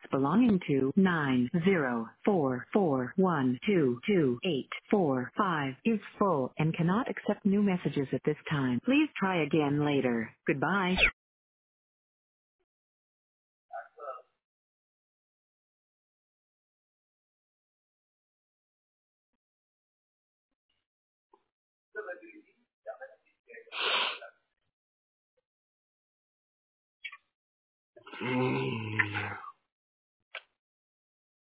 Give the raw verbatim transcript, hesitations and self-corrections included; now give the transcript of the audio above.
belonging to nine zero four four one two two eight four five is full and cannot accept new messages at this time. Please try again later. Goodbye. Mm.